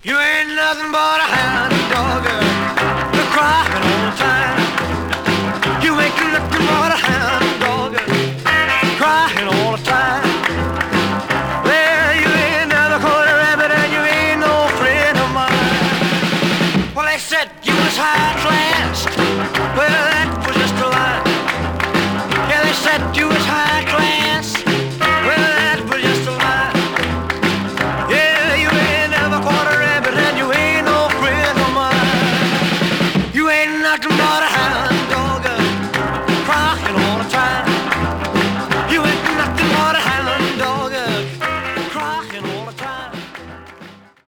You ain't nothing but a hound dog. You're crying all the time. You ain't nothing but a hound dog. Crying all the time. Well, you ain't never caught a rabbit and you ain't no friend of mine. Well, they said you was high class. Well, that was just a lie. Yeah, they said you was high class. Well, that was just a lie. Yeah, you ain't never caught a rabbit and you ain't no friend of mine. You ain't nothing but a hound.